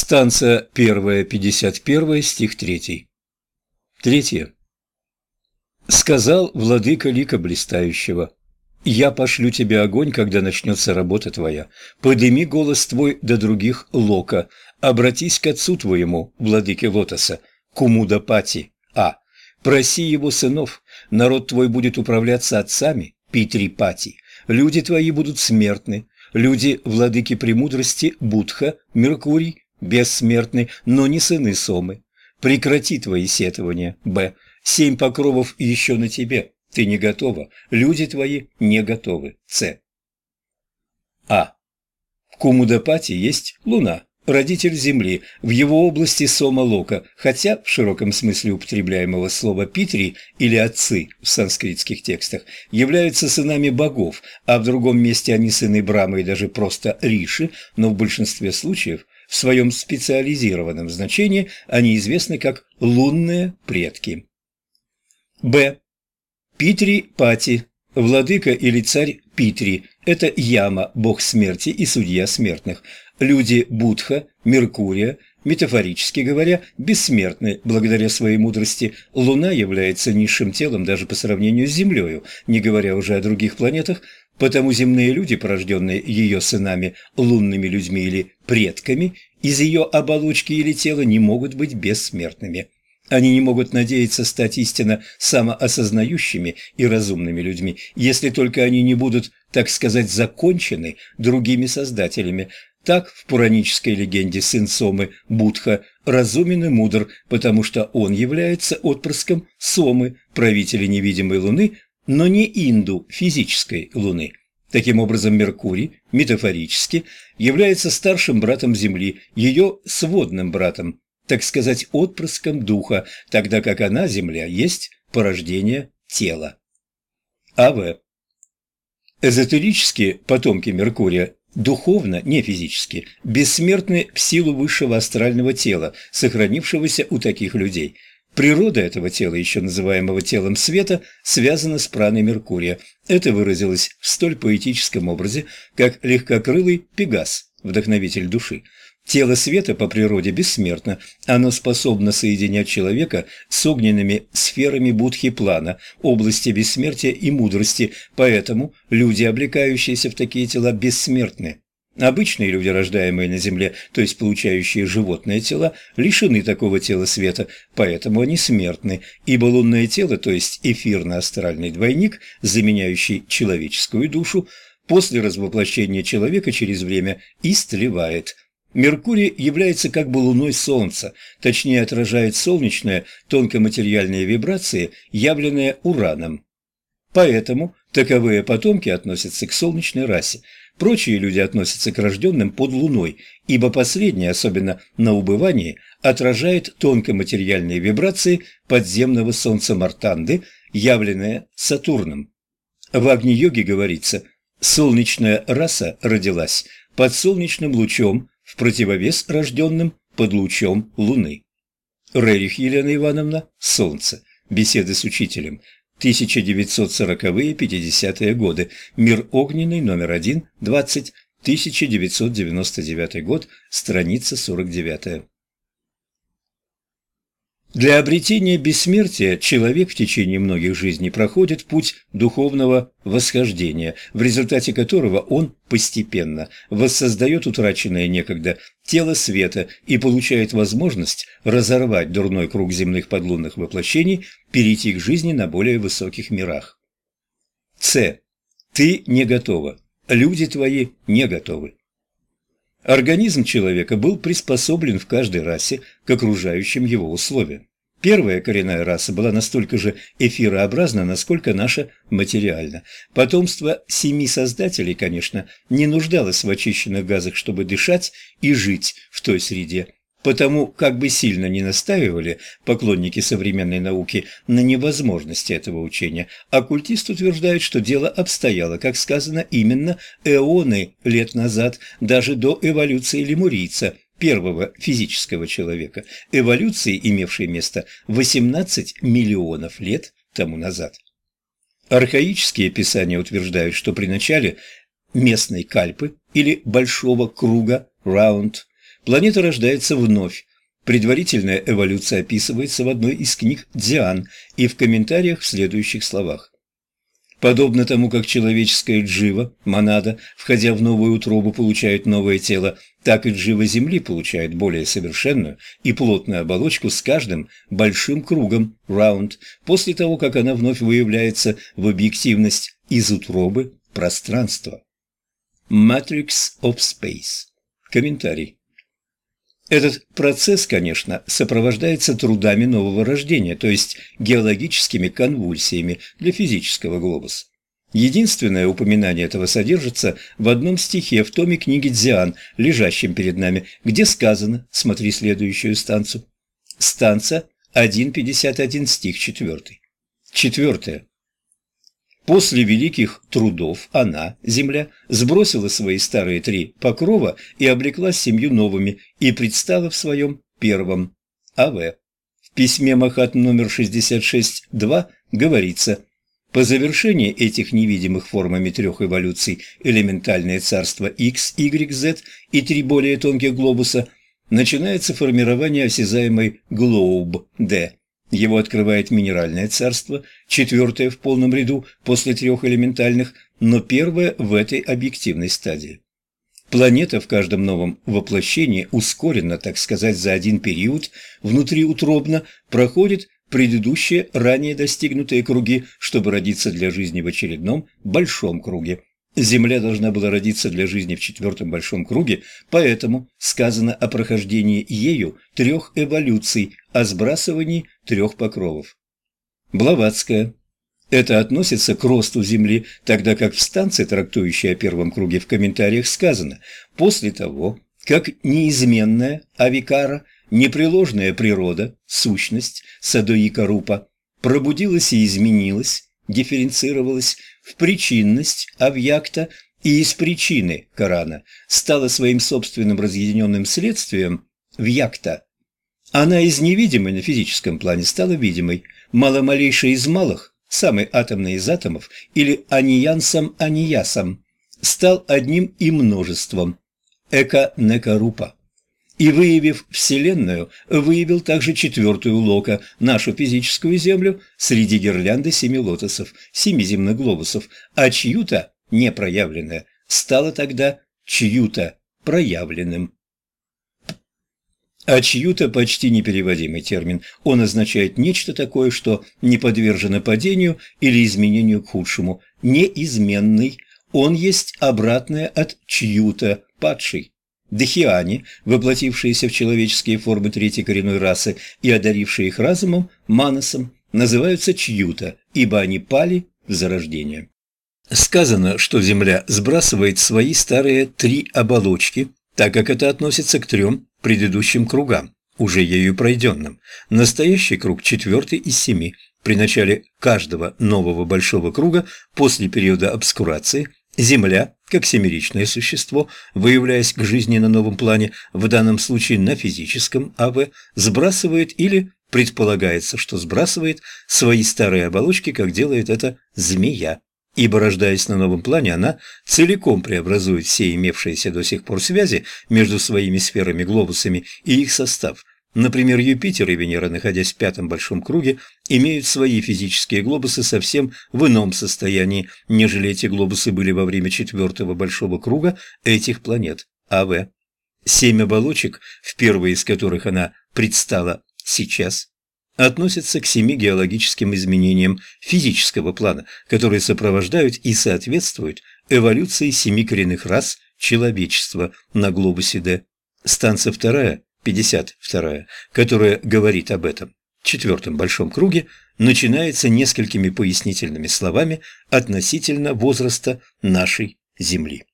Станция 1, 51, стих 3. Третье. «Сказал владыка лика блистающего: я пошлю тебе огонь, когда начнется работа твоя. Подыми голос твой до других лока, обратись к отцу твоему, владыке лотоса, Кумудапати, проси его сынов, народ твой будет управляться отцами, Питрипати, люди твои будут смертны, люди владыки премудрости, Будха, Меркурий, бессмертны, но не сыны Сомы. Прекрати твои сетования, 7 покровов еще на тебе, ты не готова, люди твои не готовы, В Кумудапати есть Луна, родитель Земли, в его области Сома-Лока, хотя в широком смысле употребляемого слова «питри» или «отцы» в санскритских текстах являются сынами богов, а в другом месте они сыны Брамы и даже просто Риши, но в большинстве случаев в своем специализированном значении они известны как лунные предки. Питри-пати, владыка или царь Питри – это Яма, бог смерти и судья смертных. Люди Будха, Меркурия, метафорически говоря, бессмертны благодаря своей мудрости. Луна является низшим телом даже по сравнению с Землею, не говоря уже о других планетах, потому земные люди, порожденные ее сынами, лунными людьми или предками, из ее оболочки или тела не могут быть бессмертными. Они не могут надеяться стать истинно самоосознающими и разумными людьми, если только они не будут, так сказать, закончены другими создателями. Так в пуранической легенде сын Сомы, Будха, разумен и мудр, потому что он является отпрыском Сомы, правителя невидимой Луны, но не Инду, физической Луны. Таким образом, Меркурий, метафорически, является старшим братом Земли, ее сводным братом, так сказать, отпрыском духа, тогда как она, Земля, есть порождение тела. Эзотерические потомки Меркурия духовно, не физически, бессмертны в силу высшего астрального тела, сохранившегося у таких людей. Природа этого тела, еще называемого телом света, связана с праной Меркурия. Это выразилось в столь поэтическом образе, как легкокрылый Пегас, вдохновитель души. Тело света по природе бессмертно, оно способно соединять человека с огненными сферами Будхи плана, области бессмертия и мудрости, поэтому люди, облекающиеся в такие тела, бессмертны. Обычные люди, рождаемые на Земле, то есть получающие животные тела, лишены такого тела света, поэтому они смертны, ибо лунное тело, то есть эфирно-астральный двойник, заменяющий человеческую душу, после развоплощения человека через время истлевает. Меркурий является как бы луной Солнца, точнее отражает солнечные тонкоматериальные вибрации, явленные Ураном. Поэтому таковые потомки относятся к солнечной расе. Прочие люди относятся к рожденным под Луной, ибо последняя, особенно на убывании, отражает тонкоматериальные вибрации подземного Солнца Мартанды, явленные Сатурном. В Агни-йоге говорится: «Солнечная раса родилась под солнечным лучом, в противовес рожденным под лучом Луны». Рерих Елена Ивановна, «Солнце. Беседы с учителем». 1940-50-е годы. Мир огненный, номер 1, 20, 1999 год, страница 49. Для обретения бессмертия человек в течение многих жизней проходит путь духовного восхождения, в результате которого он постепенно воссоздает утраченное некогда тело света и получает возможность разорвать дурной круг земных подлунных воплощений, перейти к жизни на более высоких мирах. Ты не готова, люди твои не готовы. Организм человека был приспособлен в каждой расе к окружающим его условиям. Первая коренная раса была настолько же эфирообразна, насколько наша материальна. Потомство 7 создателей, конечно, не нуждалось в очищенных газах, чтобы дышать и жить в той среде. Потому, как бы сильно ни настаивали поклонники современной науки на невозможности этого учения, оккультист утверждает, что дело обстояло, как сказано, именно эоны лет назад, даже до эволюции лемурийца, первого физического человека, эволюции, имевшей место 18 миллионов лет тому назад. Архаические писания утверждают, что при начале местной кальпы или большого круга, раунд, Планета рождается вновь. Предварительная эволюция описывается в одной из книг Дзян и в комментариях в следующих словах. Подобно тому, как человеческая джива, монада, входя в новую утробу, получает новое тело, так и джива Земли получает более совершенную и плотную оболочку с каждым большим кругом, раунд, после того, как она вновь выявляется в объективность из утробы пространства. Matrix of Space. Комментарий. Этот процесс, конечно, сопровождается трудами нового рождения, то есть геологическими конвульсиями для физического глобуса. Единственное упоминание этого содержится в одном стихе в томе книги Дзян, лежащем перед нами, где сказано, смотри следующую станцию. Станция 1.51, стих 4. Четвертое. После великих трудов она, Земля, сбросила свои старые 3 покрова и облеклась 7 новыми и предстала в своем первом АВ. В письме Махатм номер 66.2 говорится: по завершении этих невидимых формами 3 эволюций элементальное царство X, Y, Z и 3 более тонких глобуса начинается формирование осязаемой глоуб D. Его открывает минеральное царство, 4-е в полном ряду после 3 элементальных, но 1-е в этой объективной стадии. Планета в каждом новом воплощении ускоренно, так сказать, за один период, внутриутробно проходит предыдущие ранее достигнутые круги, чтобы родиться для жизни в очередном большом круге. Земля должна была родиться для жизни в 4-м большом круге, поэтому сказано о прохождении ею 3 эволюций, о сбрасывании 3 покровов. Блаватская. Это относится к росту Земли, тогда как в станции, трактующей о 1-м круге, в комментариях сказано: после того, как неизменная авикара, непреложная природа, сущность, садоика рупа, пробудилась и изменилась, дифференцировалась в причинность авьякта и из причины Корана стала своим собственным разъединенным следствием вьякта. Она из невидимой на физическом плане стала видимой, маломалейшей из малых, самый атомный из атомов, или аниянсом-аниясом, стал одним и множеством, эка-нека-рупа. И, выявив Вселенную, выявил также 4-ю лока, нашу физическую Землю, среди гирлянды 7 лотосов, 7 земных глобусов, а чью-то, непроявленное, стало тогда чью-то проявленным. А чью-то почти непереводимый термин. Он означает нечто такое, что не подвержено падению или изменению к худшему. Неизменный. Он есть обратное от чью-то, падший. Дхиани, воплотившиеся в человеческие формы 3-й коренной расы и одарившие их разумом, манасом, называются чью-то, ибо они пали в зарождение. Сказано, что Земля сбрасывает свои старые 3 оболочки, так как это относится к 3 предыдущим кругам, уже ею пройденным. Настоящий круг 4-й из 7. При начале каждого нового большого круга после периода обскурации Земля, как семеричное существо, выявляясь к жизни на новом плане, в данном случае на физическом АВ, сбрасывает или предполагается, что сбрасывает свои старые оболочки, как делает это змея. Ибо, рождаясь на новом плане, она целиком преобразует все имевшиеся до сих пор связи между своими сферами-глобусами и их состав. Например, Юпитер и Венера, находясь в 5-м большом круге, имеют свои физические глобусы совсем в ином состоянии, нежели эти глобусы были во время 4-го большого круга этих планет АВ. 7 оболочек, в первой из которых она предстала сейчас, относятся к 7 геологическим изменениям физического плана, которые сопровождают и соответствуют эволюции 7 коренных рас человечества на глобусе Д. Станция 2, 52, которая говорит об этом, в 4-м большом круге, начинается несколькими пояснительными словами относительно возраста нашей Земли.